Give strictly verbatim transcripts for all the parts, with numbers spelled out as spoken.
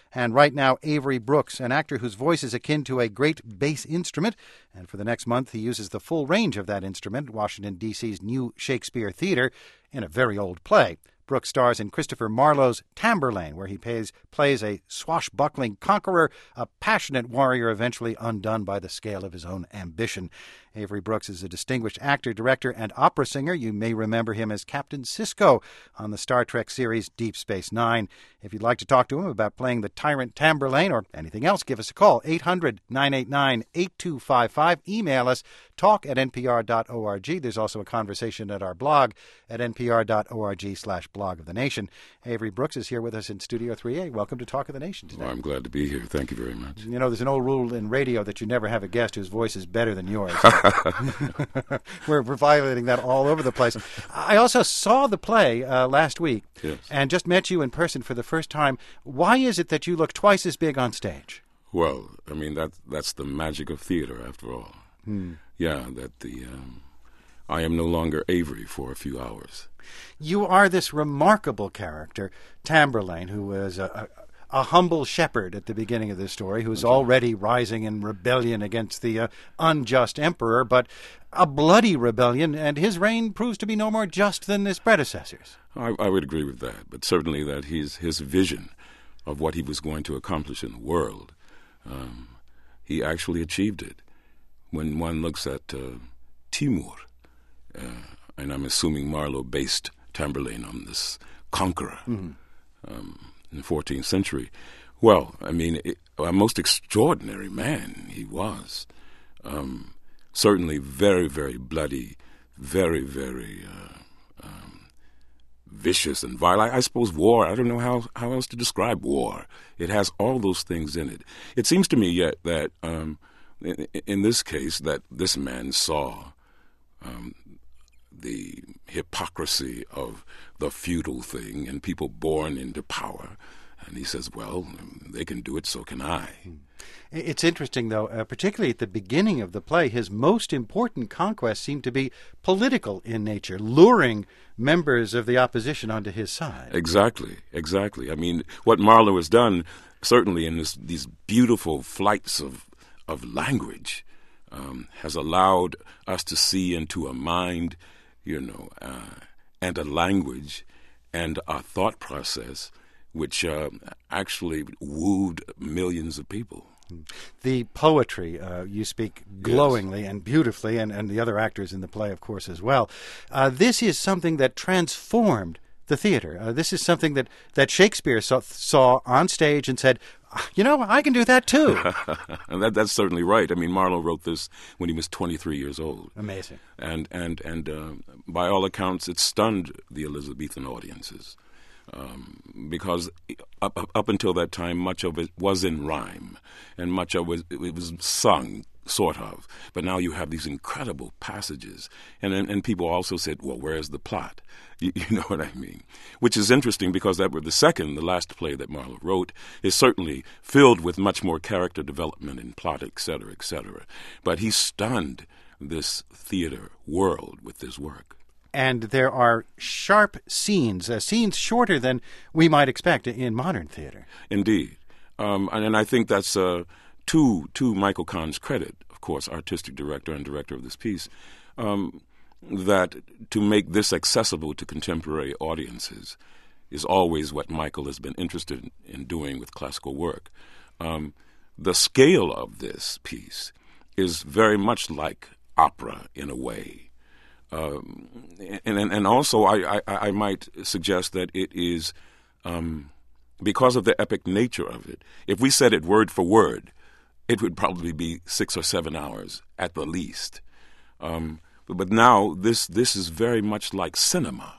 And right now, Avery Brooks, an actor whose voice is akin to a great bass instrument. And for the next month, he uses the full range of that instrument at Washington, D C's New Shakespeare Theater in a very old play. Brooks stars in Christopher Marlowe's Tamburlaine, where he plays, plays a swashbuckling conqueror, a passionate warrior eventually undone by the scale of his own ambition. Avery Brooks is a distinguished actor, director, and opera singer. You may remember him as Captain Sisko on the Star Trek series Deep Space Nine. If you'd like to talk to him about playing the tyrant Tamburlaine or anything else, give us a call, eight hundred, nine eight nine, eight two five five. Email us, talk at npr dot org. There's also a conversation at our blog at npr.org slash blog of the nation. Avery Brooks is here with us in Studio three A. Welcome to Talk of the Nation today. Well, I'm glad to be here. Thank you very much. You know, there's an old rule in radio that you never have a guest whose voice is better than yours. we're, we're violating that all over the place. I also saw the play uh, last week yes. and just met you in person for the first time. Why is it that you look twice as big on stage? Well, I mean, that that's the magic of theater, after all. Hmm. Yeah, that the um, I am no longer Avery for a few hours. You are this remarkable character, Tamburlaine, who was a, a, a humble shepherd at the beginning of the story, who's okay. already rising in rebellion against the uh, unjust emperor, but a bloody rebellion, and his reign proves to be no more just than his predecessors. I, I would agree with that, but certainly that his, his vision of what he was going to accomplish in the world, um, he actually achieved it. When one looks at uh, Timur, uh, and I'm assuming Marlowe based Tamburlaine on this conqueror mm-hmm. um, in the fourteenth century. Well, I mean, it, a most extraordinary man he was. Um, certainly very, very bloody, very, very uh, um, vicious and violent. I, I suppose war, I don't know how, how else to describe war. It has all those things in it. It seems to me yet that um, in, in this case that this man saw um, the hypocrisy of the feudal thing and people born into power. And he says, well, they can do it, so can I. It's interesting, though, uh, particularly at the beginning of the play, his most important conquests seem to be political in nature, luring members of the opposition onto his side. Exactly, exactly. I mean, what Marlowe has done, certainly in this, these beautiful flights of, of language, um, has allowed us to see into a mind, you know, uh, and a language and a thought process which uh, actually wooed millions of people. The poetry, uh, you speak glowingly yes. and beautifully, and, and the other actors in the play, of course, as well. Uh, this is something that transformed the theater. Uh, this is something that, that Shakespeare saw, saw on stage and said, you know, I can do that too. and that, that's certainly right. I mean, Marlowe wrote this when he was twenty-three years old. Amazing. And, and, and uh, by all accounts, it stunned the Elizabethan audiences. Um, because up, up until that time, much of it was in rhyme, and much of it, it was sung, sort of. But now you have these incredible passages, and and, and people also said, well, where's the plot? You, you know what I mean? Which is interesting because that were the second, the last play that Marlowe wrote, is certainly filled with much more character development and plot, et cetera, et cetera. But he stunned this theater world with this work. And there are sharp scenes, uh, scenes shorter than we might expect in modern theater. Indeed. Um, and, and I think that's uh, to, to Michael Kahn's credit, of course, artistic director and director of this piece, um, that to make this accessible to contemporary audiences is always what Michael has been interested in doing with classical work. Um, the scale of this piece is very much like opera in a way. Um, and, and and also, I, I, I might suggest that it is, um, because of the epic nature of it, if we said it word for word, it would probably be six or seven hours at the least. Um, but, but now this this is very much like cinema,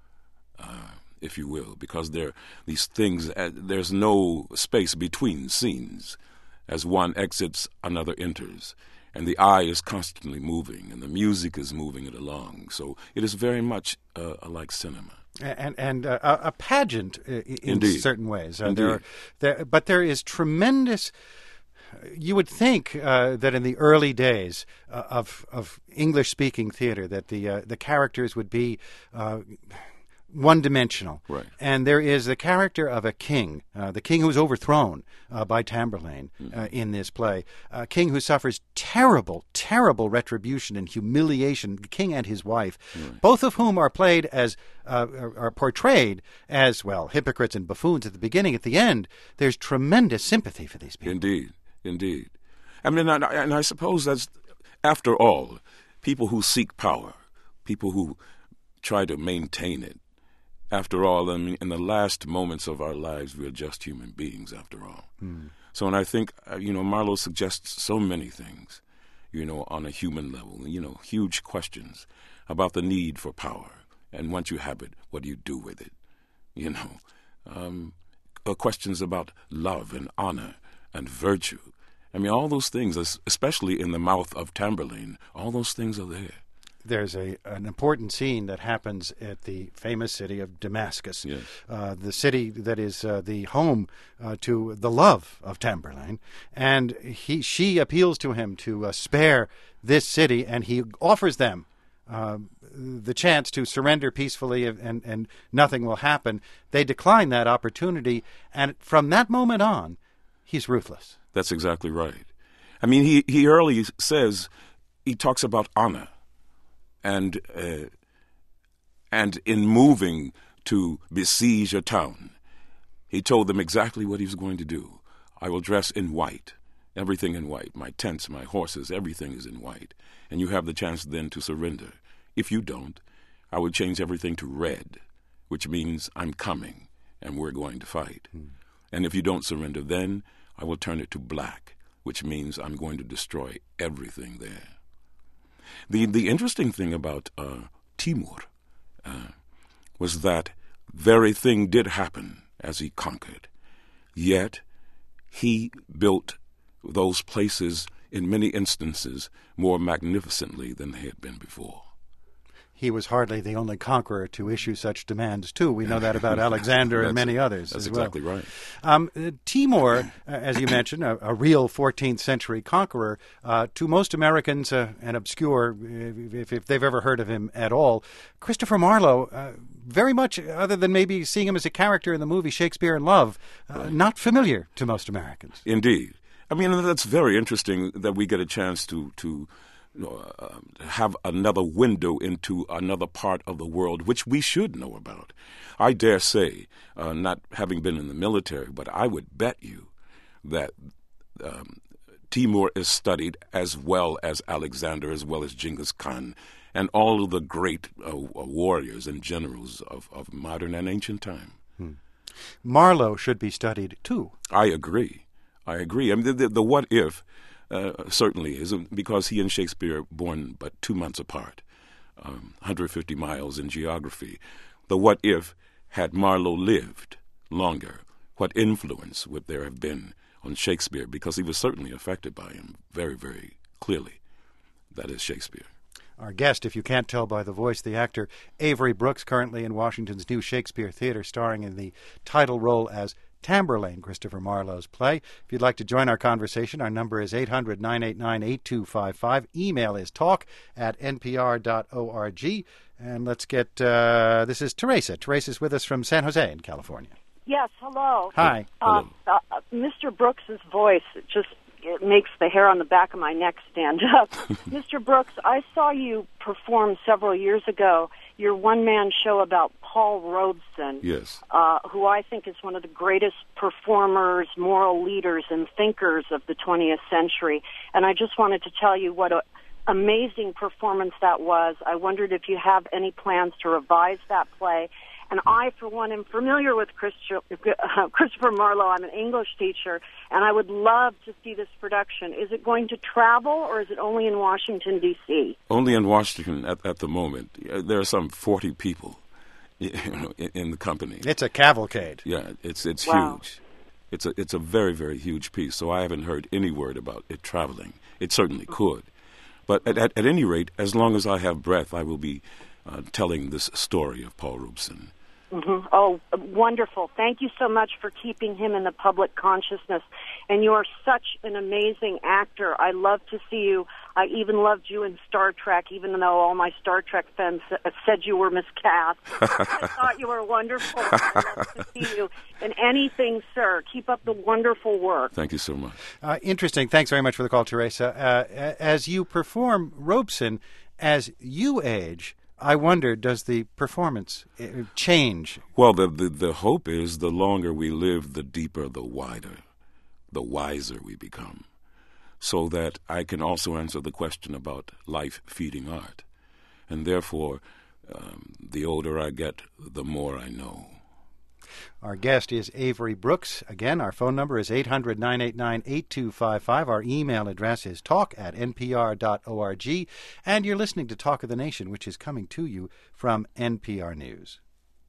uh, if you will, because there these things, uh, there's no space between scenes. As one exits, another enters. And the eye is constantly moving, and the music is moving it along. So it is very much uh, like cinema. And and uh, a pageant in Indeed. certain ways. Uh, Indeed. There, are, there, but there is tremendous... You would think uh, that in the early days uh, of of English-speaking theater that the uh, the characters would be... Uh, one-dimensional. Right. And there is the character of a king, uh, the king who was overthrown uh, by Tamburlaine uh, in this play, a king who suffers terrible, terrible retribution and humiliation, the king and his wife, right. both of whom are played as, uh, are, are portrayed as, well, hypocrites and buffoons at the beginning. At the end, there's tremendous sympathy for these people. Indeed, indeed. I mean, and I, and I suppose that's, after all, people who seek power, people who try to maintain it, after all, I mean, in the last moments of our lives, we're just human beings, after all. Mm. So, and I think, uh, you know, Marlowe suggests so many things, you know, on a human level, you know, huge questions about the need for power. And once you have it, what do you do with it? You know, um, uh, questions about love and honor and virtue. I mean, all those things, especially in the mouth of Tamburlaine, all those things are there. There's a an important scene that happens at the famous city of Damascus, yes. uh, the city that is uh, the home uh, to the love of Tamburlaine, and he she appeals to him to uh, spare this city, and he offers them uh, the chance to surrender peacefully, and, and nothing will happen. They decline that opportunity, and from that moment on, he's ruthless. That's exactly right. I mean, he, he early says, he talks about honor. And uh, and in moving to besiege a town, he told them exactly what he was going to do. I will dress in white, everything in white. My tents, my horses, everything is in white. And you have the chance then to surrender. If you don't, I will change everything to red, which means I'm coming and we're going to fight. Hmm. And if you don't surrender, then I will turn it to black, which means I'm going to destroy everything there. The the interesting thing about uh, Timur uh, was that very thing did happen as he conquered. Yet he built those places in many instances more magnificently than they had been before. He was hardly the only conqueror to issue such demands, too. We know that about Alexander and many others That's as well. exactly right. Um, Timur, uh, as you mentioned, a, a real fourteenth century conqueror, uh, to most Americans uh, an obscure, if, if they've ever heard of him at all. Christopher Marlowe, uh, very much, other than maybe seeing him as a character in the movie Shakespeare in Love, uh, right. not familiar to most Americans. Indeed. I mean, that's very interesting that we get a chance to... to Uh, have another window into another part of the world, which we should know about. I dare say, uh, not having been in the military, but I would bet you that um, Timur is studied as well as Alexander, as well as Genghis Khan, and all of the great uh, warriors and generals of, of modern and ancient time. Hmm. Marlowe should be studied, too. I agree. I agree. I mean, the, the, the what if... Uh, certainly is, because he and Shakespeare born but two months apart, um, one hundred fifty miles in geography. The what if had Marlowe lived longer, what influence would there have been on Shakespeare, because he was certainly affected by him very, very clearly. That is Shakespeare. Our guest, if you can't tell by the voice, the actor Avery Brooks, currently in Washington's New Shakespeare Theater, starring in the title role as Tamburlaine, Christopher Marlowe's play. If you'd like to join our conversation, our number is eight hundred, nine eight nine, eight two five five. Email is talk at n p r dot org. And let's get, uh, this is Teresa. Teresa's with us from San Jose in California. Yes, hello. Hi. Uh, uh, Mister Brooks's voice, it just it makes the hair on the back of my neck stand up. Mister Brooks, I saw you perform several years ago your one-man show about Paul Robeson, yes, uh, who I think is one of the greatest performers, moral leaders, and thinkers of the twentieth century. And I just wanted to tell you what an amazing performance that was. I wondered if you have any plans to revise that play. And I, for one, am familiar with Christopher Marlowe. I'm an English teacher, and I would love to see this production. Is it going to travel, or is it only in Washington, D C? Only in Washington at, at the moment. There are some forty people, you know, in, in the company. It's a cavalcade. Yeah, it's it's wow. huge. It's a it's a very, very huge piece, so I haven't heard any word about it traveling. It certainly could. But at, at, at any rate, as long as I have breath, I will be uh, telling this story of Paul Robeson. Mm-hmm. Oh, wonderful. Thank you so much for keeping him in the public consciousness. And you are such an amazing actor. I love to see you. I even loved you in Star Trek, even though all my Star Trek fans said you were miscast. I thought you were wonderful. I love to see you in anything, sir. Keep up the wonderful work. Thank you so much. Uh, interesting. Thanks very much for the call, Teresa. Uh, as you perform Robeson, as you age, I wonder, does the performance change? Well, the, the the hope is the longer we live, the deeper, the wider, the wiser we become. So that I can also answer the question about life feeding art. And therefore, um, the older I get, the more I know. Our guest is Avery Brooks. Again, our phone number is eight hundred, nine eight nine, eight two five five. Our email address is talk at n p r dot org. And you're listening to Talk of the Nation, which is coming to you from N P R News.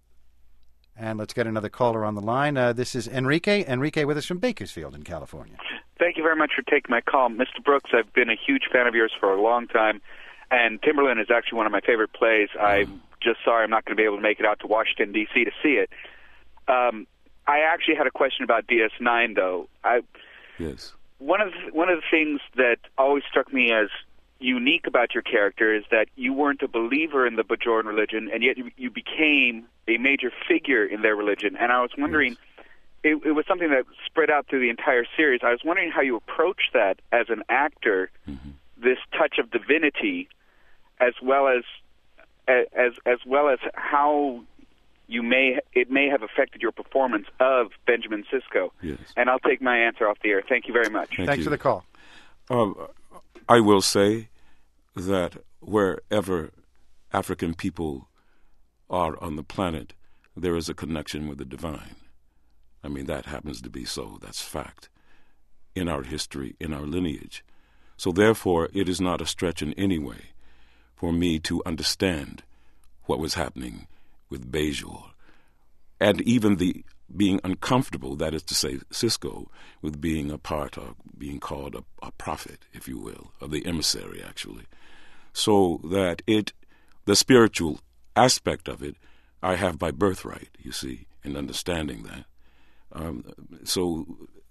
And let's get another caller on the line. Uh, this is Enrique. Enrique with us from Bakersfield in California. Thank you very much for taking my call. Mister Brooks, I've been a huge fan of yours for a long time, and Timberland is actually one of my favorite plays. I'm just sorry I'm not going to be able to make it out to Washington, D C to see it. Um, I actually had a question about D S nine, though. I, yes. One of the, one of the things that always struck me as unique about your character is that you weren't a believer in the Bajoran religion, and yet you, you became a major figure in their religion. And I was wondering, yes. it, it was something that spread out through the entire series. I was wondering how you approached that as an actor, mm-hmm. this touch of divinity, as well as as as well as how you may it may have affected your performance of Benjamin Sisko. Yes. And I'll take my answer off the air. Thank you very much. Thank Thanks you. for the call. Uh, I will say that wherever African people are on the planet, there is a connection with the divine. I mean, that happens to be so. That's fact in our history, in our lineage. So therefore, it is not a stretch in any way for me to understand what was happening with Bajor, and even the being uncomfortable, that is to say, Sisko, with being a part of, being called a, a prophet, if you will, of the emissary, actually. So that it, the spiritual aspect of it, I have by birthright, you see, in understanding that. Um, so,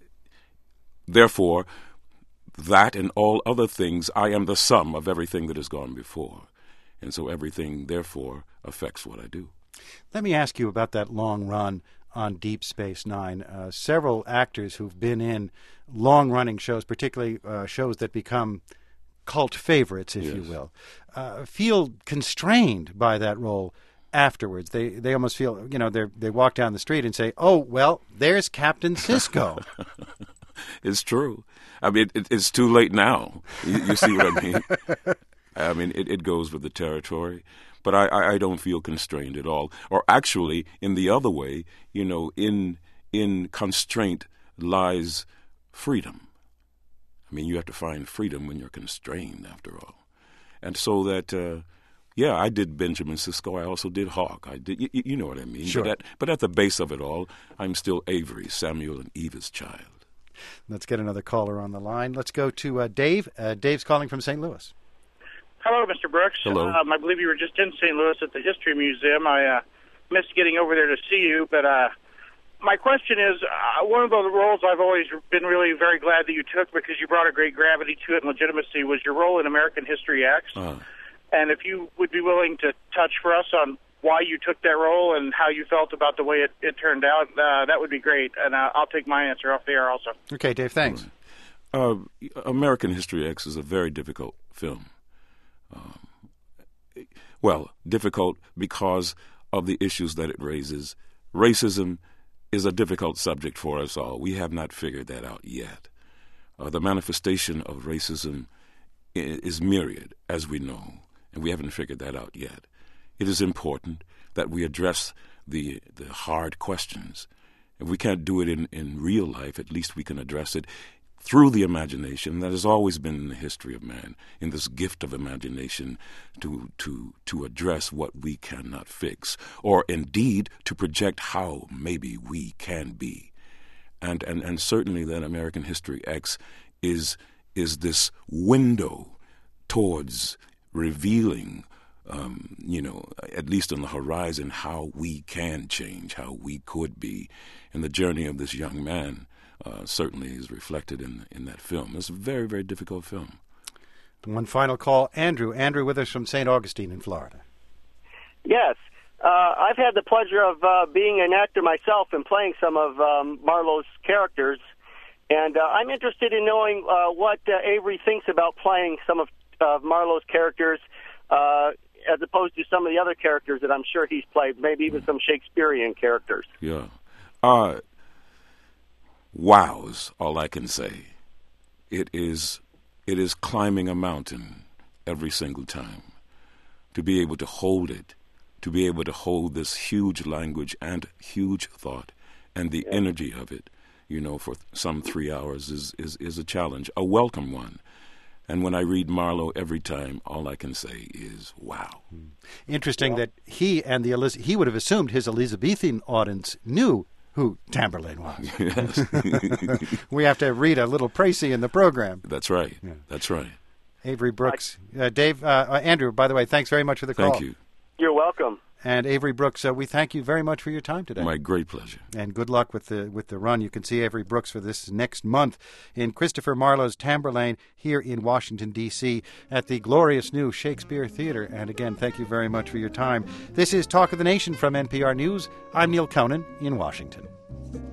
therefore, that and all other things, I am the sum of everything that has gone before. And so everything, therefore, affects what I do. Let me ask you about that long run on Deep Space Nine. Uh, several actors who've been in long-running shows, particularly uh, shows that become cult favorites, if yes. you will, uh, feel constrained by that role afterwards. They they almost feel, you know, they they walk down the street and say, oh, well, there's Captain Sisko. It's true. I mean, it, it's too late now. You, you see what I mean? I mean, it, it goes with the territory. But I, I don't feel constrained at all. Or actually, in the other way, you know, in in constraint lies freedom. I mean, you have to find freedom when you're constrained, after all. And so that, uh, yeah, I did Benjamin Sisko. I also did Hawk. I did, you, you know what I mean. Sure. But at, but at the base of it all, I'm still Avery, Samuel and Eva's child. Let's get another caller on the line. Let's go to uh, Dave. Uh, Dave's calling from Saint Louis. Hello, Mister Brooks. Hello. Um, I believe you were just in Saint Louis at the History Museum. I uh, missed getting over there to see you, but uh, my question is, uh, one of the roles I've always been really very glad that you took, because you brought a great gravity to it and legitimacy, was your role in American History X. Uh-huh. And if you would be willing to touch for us on why you took that role and how you felt about the way it, it turned out, uh, that would be great. And uh, I'll take my answer off the air also. Okay, Dave, thanks. Uh, American History X is a very difficult film. Um, well, difficult because of the issues that it raises. Racism is a difficult subject for us all. We have not figured that out yet. Uh, the manifestation of racism is myriad, as we know, and we haven't figured that out yet. It is important that we address the the hard questions. If we can't do it in, in real life, at least we can address it through the imagination that has always been in the history of man, in this gift of imagination to to to address what we cannot fix, or indeed to project how maybe we can be. And and, and certainly then American History X is is this window towards revealing um, you know, at least on the horizon, how we can change, how we could be. And the journey of this young man uh, certainly is reflected in in that film. It's a very, very difficult film. One final call. Andrew. Andrew with us from Saint Augustine in Florida. Yes. Uh, I've had the pleasure of uh, being an actor myself and playing some of um, Marlowe's characters. And uh, I'm interested in knowing uh, what uh, Avery thinks about playing some of uh, Marlowe's characters uh, as opposed to some of the other characters that I'm sure he's played, maybe even some Shakespearean characters. Yeah. Uh, wow is all I can say. It is, it is climbing a mountain every single time. To be able to hold it, to be able to hold this huge language and huge thought and the yeah. energy of it, you know, for some three hours is, is, is a challenge, a welcome one. And when I read Marlowe every time, all I can say is, wow. Interesting yeah. that he and the Eliz- he would have assumed his Elizabethan audience knew who Tamburlaine was. Yes. We have to read a little précis in the program. That's right. Yeah. That's right. Avery Brooks. Uh, Dave, uh, uh, Andrew, by the way, thanks very much for the call. Thank you. You're welcome. And Avery Brooks, uh, we thank you very much for your time today. My great pleasure. And good luck with the with the run. You can see Avery Brooks for this next month in Christopher Marlowe's Tamburlaine here in Washington, D C at the glorious new Shakespeare Theater. And again, thank you very much for your time. This is Talk of the Nation from N P R News. I'm Neil Conan in Washington.